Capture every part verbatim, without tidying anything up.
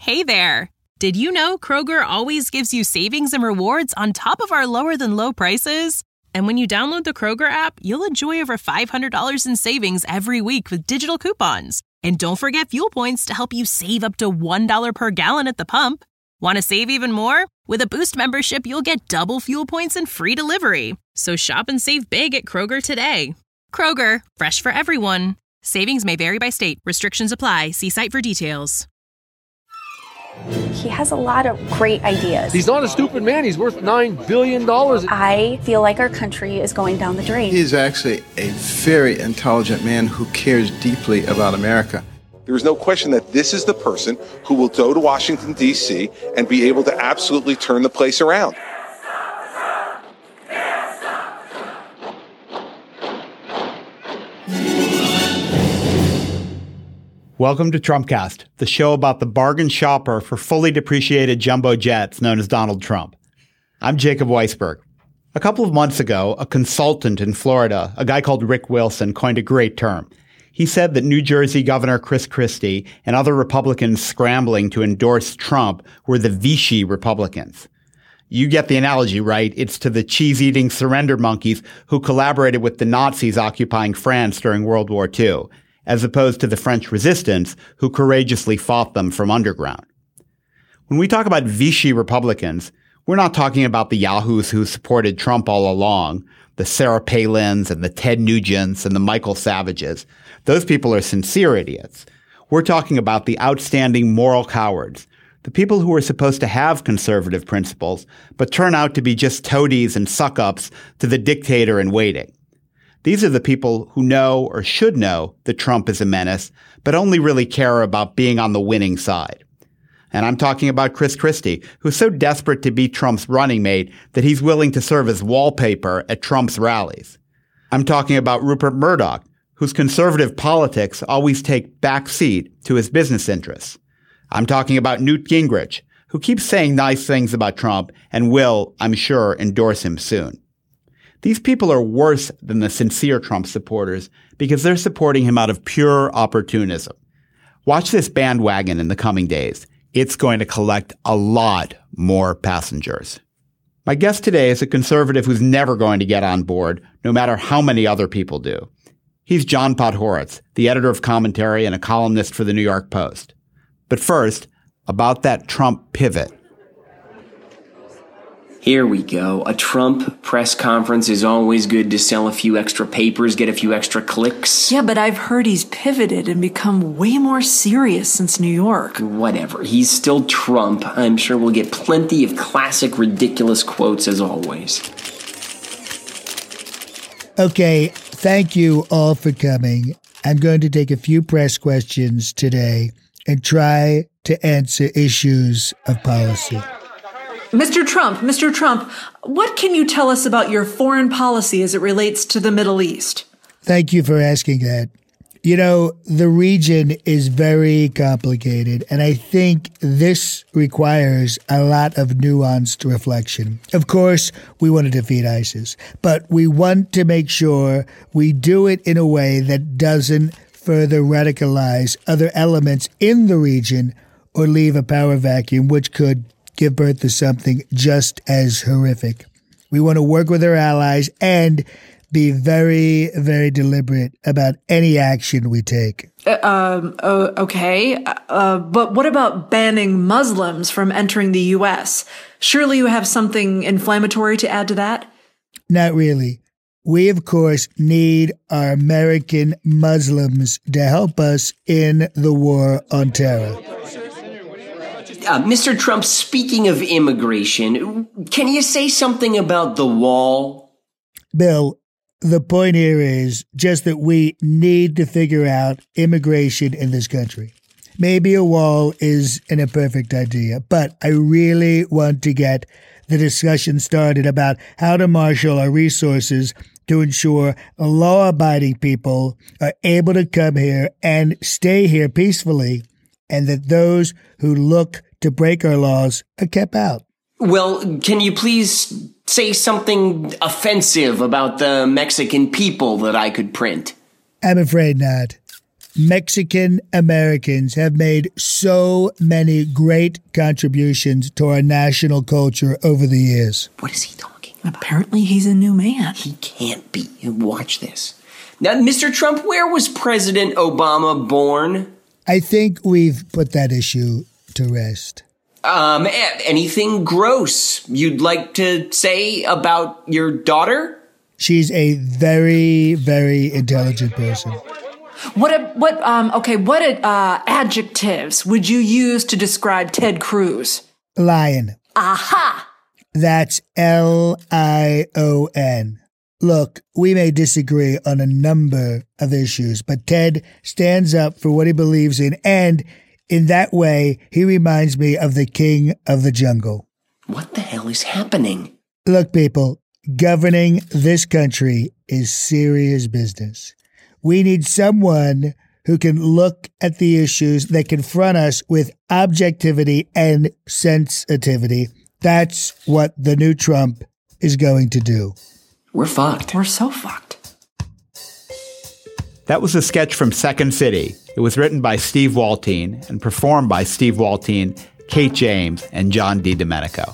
Hey there! Did you know Kroger always gives you savings and rewards on top of our lower-than-low prices? And when you download the Kroger app, you'll enjoy over five hundred dollars in savings every week with digital coupons. And don't forget fuel points to help you save up to one dollar per gallon at the pump. Want to save even more? With a Boost membership, you'll get double fuel points and free delivery. So shop and save big at Kroger today. Kroger, fresh for everyone. Savings may vary by state. Restrictions apply. See site for details. He has a lot of great ideas. He's not a stupid man. He's worth nine billion dollars. I feel like our country is going down the drain. He's actually a very intelligent man who cares deeply about America. There is no question that this is the person who will go to Washington, D C and be able to absolutely turn the place around. Welcome to Trumpcast, the show about the bargain shopper for fully depreciated jumbo jets known as Donald Trump. I'm Jacob Weisberg. A couple of months ago, a consultant in Florida, a guy called Rick Wilson, coined a great term. He said that New Jersey Governor Chris Christie and other Republicans scrambling to endorse Trump were the Vichy Republicans. You get the analogy, right? It's to the cheese-eating surrender monkeys who collaborated with the Nazis occupying France during World War Two. As opposed to the French resistance, who courageously fought them from underground. When we talk about Vichy Republicans, we're not talking about the yahoos who supported Trump all along, the Sarah Palins and the Ted Nugents and the Michael Savages. Those people are sincere idiots. We're talking about the outstanding moral cowards, the people who are supposed to have conservative principles, but turn out to be just toadies and suck-ups to the dictator in waiting. These are the people who know or should know that Trump is a menace, but only really care about being on the winning side. And I'm talking about Chris Christie, who's so desperate to be Trump's running mate that he's willing to serve as wallpaper at Trump's rallies. I'm talking about Rupert Murdoch, whose conservative politics always take back seat to his business interests. I'm talking about Newt Gingrich, who keeps saying nice things about Trump and will, I'm sure, endorse him soon. These people are worse than the sincere Trump supporters because they're supporting him out of pure opportunism. Watch this bandwagon in the coming days. It's going to collect a lot more passengers. My guest today is a conservative who's never going to get on board, no matter how many other people do. He's John Podhoretz, the editor of commentary and a columnist for the New York Post. But first, about that Trump pivot. Here we go. A Trump press conference is always good to sell a few extra papers, get a few extra clicks. Yeah, but I've heard he's pivoted and become way more serious since New York. Whatever. He's still Trump. I'm sure we'll get plenty of classic, ridiculous quotes as always. Okay, thank you all for coming. I'm going to take a few press questions today and try to answer issues of policy. Mister Trump, Mister Trump, what can you tell us about your foreign policy as it relates to the Middle East? Thank you for asking that. You know, the region is very complicated, and I think this requires a lot of nuanced reflection. Of course, we want to defeat ISIS, but we want to make sure we do it in a way that doesn't further radicalize other elements in the region or leave a power vacuum, which could give birth to something just as horrific. We want to work with our allies and be very, very deliberate about any action we take. Uh, um, uh, okay, uh, but what about banning Muslims from entering the U S? Surely you have something inflammatory to add to that? Not really. We, of course, need our American Muslims to help us in the war on terror. Uh, Mister Trump, speaking of immigration, can you say something about the wall? Bill, the point here is just that we need to figure out immigration in this country. Maybe a wall isn't a perfect idea, but I really want to get the discussion started about how to marshal our resources to ensure law-abiding people are able to come here and stay here peacefully, and that those who look to break our laws are kept out. Well, can you please say something offensive about the Mexican people that I could print? I'm afraid not. Mexican Americans have made so many great contributions to our national culture over the years. What is he talking about? Apparently he's a new man. He can't be. Watch this. Now, Mister Trump, where was President Obama born? I think we've put that issue to rest. Um, anything gross you'd like to say about your daughter? She's a very, very intelligent person. What a, what um okay, what uh adjectives would you use to describe Ted Cruz? Lion. Aha. That's L I O N. Look, we may disagree on a number of issues, but Ted stands up for what he believes in, and in that way, he reminds me of the king of the jungle. What the hell is happening? Look, people, governing this country is serious business. We need someone who can look at the issues that confront us with objectivity and sensitivity. That's what the new Trump is going to do. We're fucked. We're so fucked. That was a sketch from Second City. It was written by Steve Waltine and performed by Steve Waltine, Kate James, and John DiDomenico.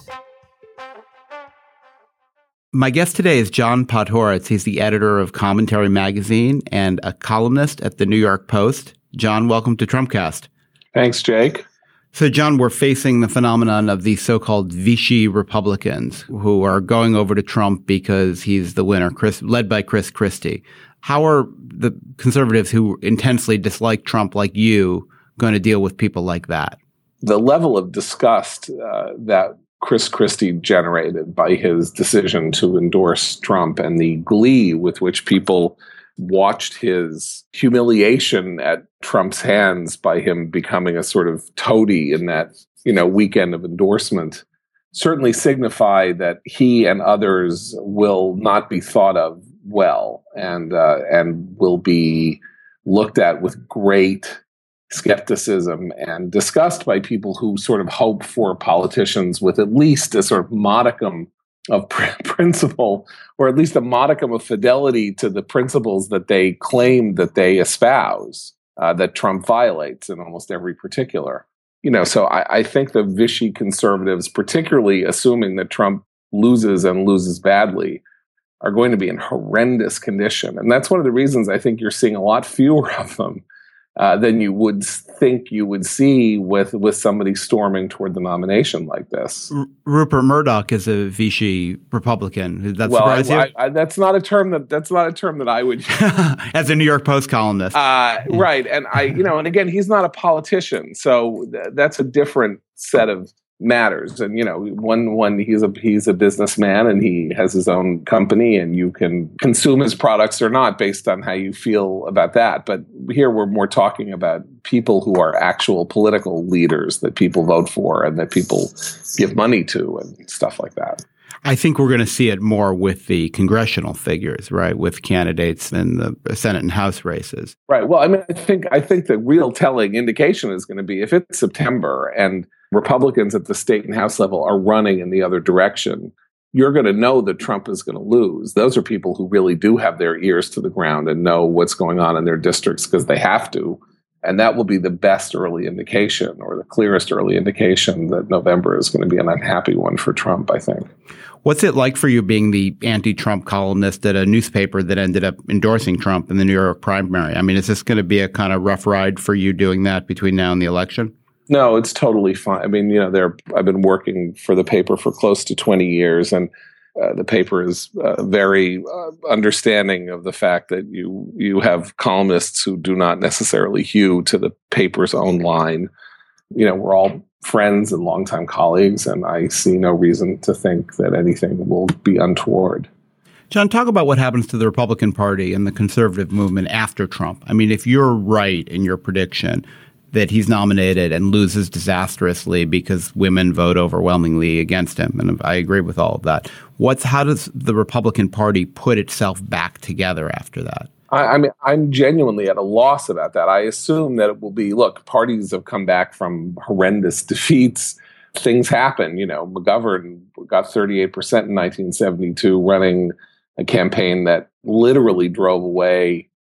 My guest today is John Podhoretz. He's the editor of Commentary Magazine and a columnist at the New York Post. John, welcome to Trumpcast. Thanks, Jake. So, John, we're facing the phenomenon of these so-called Vichy Republicans who are going over to Trump because he's the winner, Chris, led by Chris Christie. How are the conservatives who intensely dislike Trump like you going to deal with people like that? The level of disgust uh, that Chris Christie generated by his decision to endorse Trump and the glee with which people watched his humiliation at Trump's hands by him becoming a sort of toady in that, you know, weekend of endorsement certainly signify that he and others will not be thought of well and uh, and will be looked at with great skepticism and disgust by people who sort of hope for politicians with at least a sort of modicum of pr- principle, or at least a modicum of fidelity to the principles that they claim that they espouse, uh, that Trump violates in almost every particular. You know, so I, I think the Vichy conservatives, particularly assuming that Trump loses and loses badly, are going to be in horrendous condition. And that's one of the reasons I think you're seeing a lot fewer of them Uh, than you would think you would see with, with somebody storming toward the nomination like this. R- Rupert Murdoch is a Vichy Republican. Does that well, surprise I, you? I, I, that's not a term that that's not a term that I would use. As a New York Post columnist, uh, right? And I, you know, and again, he's not a politician, so th- that's a different set of matters. And you know, one one he's a he's a businessman and he has his own company, and you can consume his products or not based on how you feel about that. But here we're more talking about people who are actual political leaders that people vote for and that people give money to and stuff like that. I think we're going to see it more with the congressional figures, right? With candidates in the Senate and House races. Right. Well, I mean, I think I think the real telling indication is going to be if it's September and Republicans at the state and House level are running in the other direction, you're going to know that Trump is going to lose. Those are people who really do have their ears to the ground and know what's going on in their districts because they have to. And that will be the best early indication or the clearest early indication that November is going to be an unhappy one for Trump, I think. What's it like for you being the anti-Trump columnist at a newspaper that ended up endorsing Trump in the New York primary? I mean, is this going to be a kind of rough ride for you doing that between now and the election? No, it's totally fine. I mean, you know, there. I've been working for the paper for close to twenty years, and uh, the paper is uh, very uh, understanding of the fact that you you have columnists who do not necessarily hew to the paper's own line. You know, we're all friends and longtime colleagues, and I see no reason to think that anything will be untoward. John, talk about what happens to the Republican Party and the conservative movement after Trump. I mean, if you're right in your prediction that he's nominated and loses disastrously because women vote overwhelmingly against him, and I agree with all of that, what's how does the Republican Party put itself back together after that? I, I mean, I'm genuinely at a loss about that. I assume that it will be, look, parties have come back from horrendous defeats. Things happen. You know, McGovern got thirty-eight percent in nineteen seventy-two running a campaign that literally drove away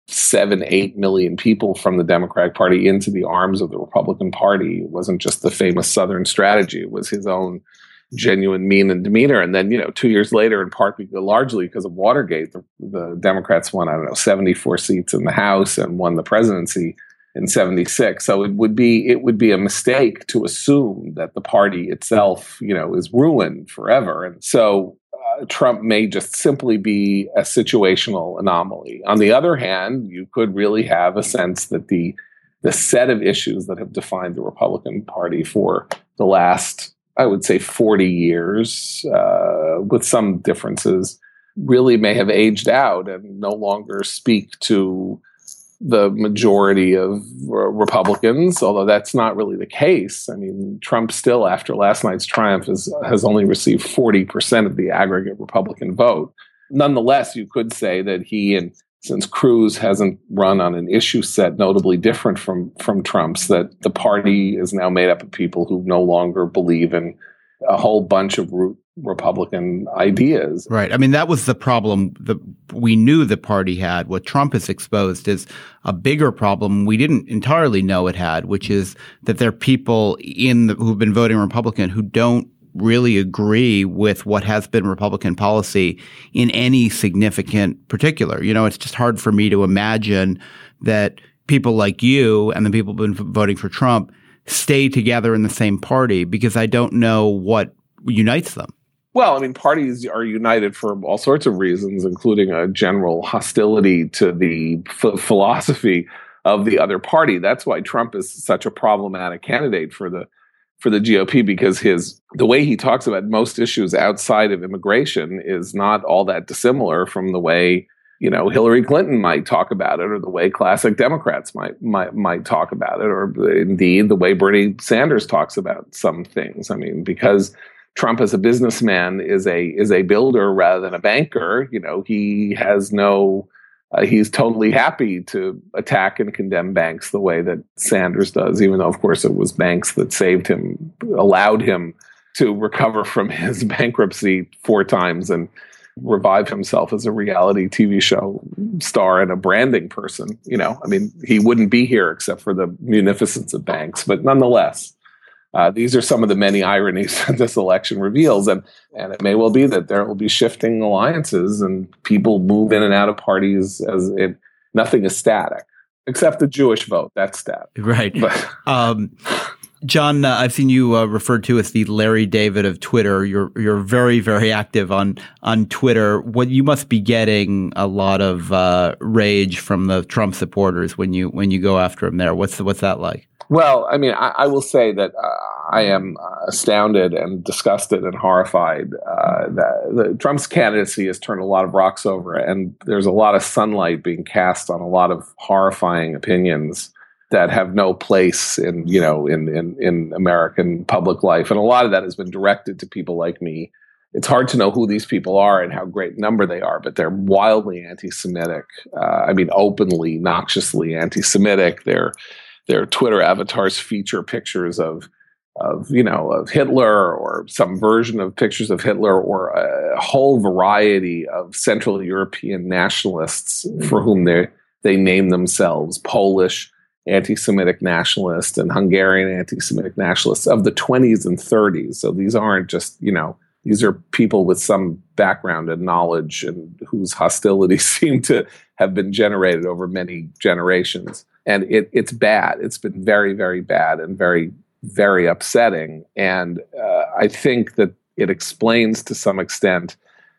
seven, eight million people from the Democratic Party into the arms of the Republican Party. It wasn't just the famous Southern strategy. It was his own genuine mean and demeanor. And then, you know, two years later, in part, largely because of Watergate, the, the Democrats won, I don't know, seventy-four seats in the House and won the presidency in seventy-six. So it would be it would be a mistake to assume that the party itself, you know, is ruined forever. And so uh, Trump may just simply be a situational anomaly. On the other hand, you could really have a sense that the the set of issues that have defined the Republican Party for the last, I would say, forty years, uh, with some differences, really may have aged out and no longer speak to the majority of uh, Republicans, although that's not really the case. I mean, Trump still, after last night's triumph, is, has only received forty percent of the aggregate Republican vote. Nonetheless, you could say that he, and since Cruz hasn't run on an issue set notably different from, from Trump's, that the party is now made up of people who no longer believe in a whole bunch of root Republican ideas. Right. I mean, that was the problem that we knew the party had. What Trump has exposed is a bigger problem we didn't entirely know it had, which is that there are people in the, who've been voting Republican who don't really agree with what has been Republican policy in any significant particular. You know, it's just hard for me to imagine that people like you and the people who've been voting for Trump stay together in the same party, because I don't know what unites them. Well, I mean, parties are united for all sorts of reasons, including a general hostility to the f- philosophy of the other party. That's why Trump is such a problematic candidate for the for the G O P, because his the way he talks about most issues outside of immigration is not all that dissimilar from the way, you know, Hillary Clinton might talk about it, or the way classic Democrats might might might talk about it, or indeed the way Bernie Sanders talks about some things. I mean, because Trump as a businessman is a is a builder rather than a banker. You know, he has no, uh, he's totally happy to attack and condemn banks the way that Sanders does, even though, of course, it was banks that saved him, allowed him to recover from his bankruptcy four times and revive himself as a reality T V show star and a branding person. You know, I mean, he wouldn't be here except for the munificence of banks, but nonetheless. Uh, these are some of the many ironies that this election reveals. And, and it may well be that there will be shifting alliances and people move in and out of parties as it, nothing is static, except the Jewish vote. That's static. Right. But, um, John, uh, I've seen you uh, referred to as the Larry David of Twitter. You're you're very, very active on on Twitter. What you must be getting a lot of uh, rage from the Trump supporters when you when you go after him there. What's what's that like? Well, I mean, I, I will say that uh, I am uh, astounded and disgusted and horrified uh, that the, Trump's candidacy has turned a lot of rocks over, and there's a lot of sunlight being cast on a lot of horrifying opinions that have no place in, you know, in, in, in American public life. And a lot of that has been directed to people like me. It's hard to know who these people are and how great number they are, but they're wildly anti-Semitic. Uh, I mean, openly, noxiously anti-Semitic. They're Their Twitter avatars feature pictures of, of you know, of Hitler or some version of pictures of Hitler, or a whole variety of Central European nationalists for whom they they name themselves Polish anti-Semitic nationalists and Hungarian anti-Semitic nationalists of the twenties and thirties. So these aren't just, you know, these are people with some background and knowledge and whose hostilities seem to have been generated over many generations. And it, it's bad. It's been very, very bad and very, very upsetting. And uh, I think that it explains to some extent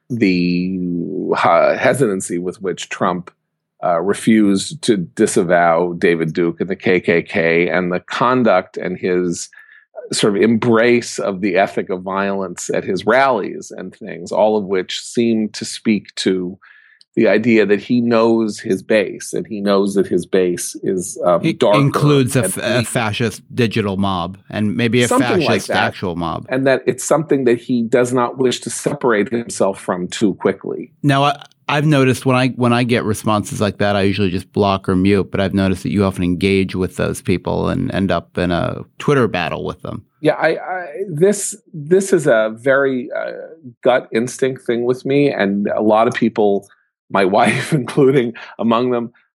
the uh, hesitancy with which Trump uh, refused to disavow David Duke and the K K K, and the conduct and his sort of embrace of the ethic of violence at his rallies and things, all of which seem to speak to the idea that he knows his base, and he knows that his base is um, darker. Includes a, a fascist digital mob and maybe a something fascist like that, actual mob. And that it's something that he does not wish to separate himself from too quickly. Now, I, I've noticed when I when I get responses like that, I usually just block or mute, but I've noticed that you often engage with those people and end up in a Twitter battle with them. Yeah, I, I this this is a very uh, gut instinct thing with me, and a lot of people, my wife including among them,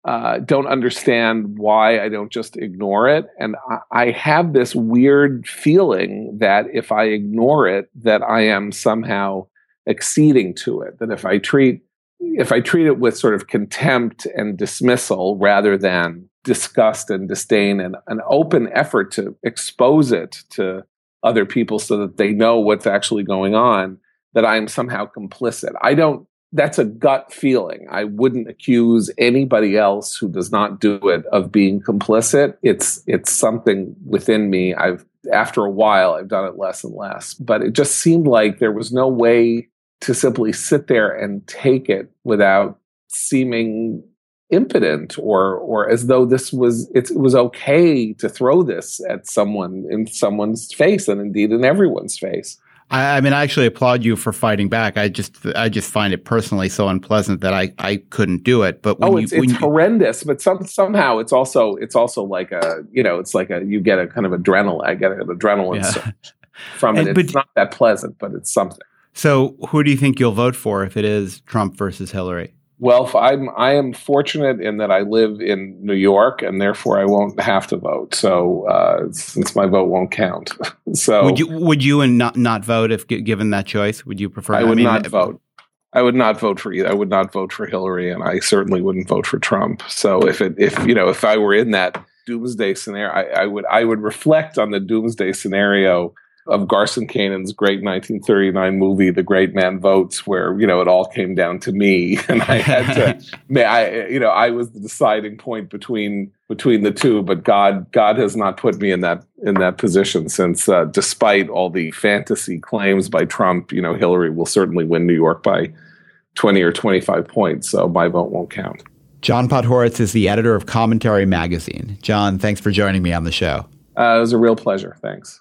uh, don't understand why I don't just ignore it. And I, I have this weird feeling that if I ignore it, that I am somehow acceding to it. That if I treat if I treat it with sort of contempt and dismissal rather than disgust and disdain and an open effort to expose it to other people so that they know what's actually going on, that I'm somehow complicit. I don't, that's a gut feeling. I wouldn't accuse anybody else who does not do it of being complicit. It's, it's something within me. I've, after a while, I've done it less and less, but it just seemed like there was no way to simply sit there and take it without seeming impotent or or as though this was it was okay to throw this at someone in someone's face and indeed in everyone's face. I, I mean, I actually applaud you for fighting back. I just I just find it personally so unpleasant that I, I couldn't do it. But when oh, you, it's, when it's you, horrendous. But some somehow it's also it's also like a you know it's like a you get a kind of adrenaline. I get an adrenaline yeah. surge from it. And, it's but, not that pleasant, but it's something. So who do you think you'll vote for if it is Trump versus Hillary? Well, I'm I am fortunate in that I live in New York, and therefore I won't have to vote. So uh, since my vote won't count, so would you would you and not not vote if given that choice? Would you prefer? I would I mean, not if, vote. I would not vote for either. I would not vote for Hillary, and I certainly wouldn't vote for Trump. So if it if you know if I were in that doomsday scenario, I, I would I would reflect on the doomsday scenario of Garson Kanan's great nineteen thirty-nine movie, The Great Man Votes, where, you know, it all came down to me. And I had to, I, you know, I was the deciding point between between the two. But God, God has not put me in that in that position since, uh, despite all the fantasy claims by Trump, you know, Hillary will certainly win New York by twenty or twenty-five points. So my vote won't count. John Podhoretz is the editor of Commentary Magazine. John, thanks for joining me on the show. Uh, it was a real pleasure. Thanks.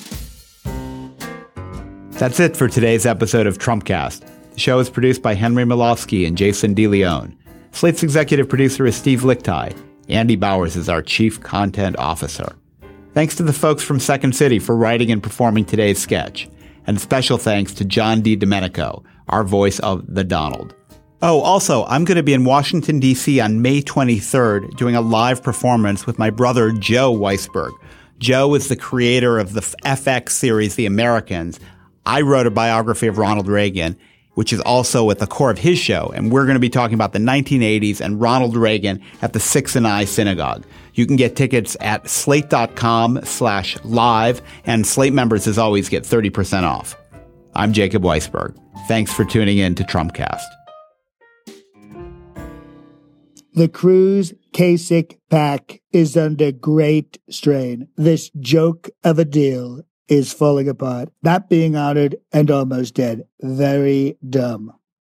That's it for today's episode of Trumpcast. The show is produced by Henry Milofsky and Jason DeLeon. Slate's executive producer is Steve Lichtai. Andy Bowers is our chief content officer. Thanks to the folks from Second City for writing and performing today's sketch. And special thanks to John D. Domenico, our voice of the Donald. Oh, also, I'm going to be in Washington, D C on May twenty-third doing a live performance with my brother Joe Weisberg. Joe is the creator of the F X series The Americans. I wrote a biography of Ronald Reagan, which is also at the core of his show, and we're going to be talking about the nineteen eighties and Ronald Reagan at the Six and I Synagogue. You can get tickets at slate.com slash live, and Slate members, as always, get thirty percent off. I'm Jacob Weisberg. Thanks for tuning in to Trumpcast. The Cruz Kasich pack is under great strain. This joke of a deal is falling apart, not being honored, and almost dead. Very dumb.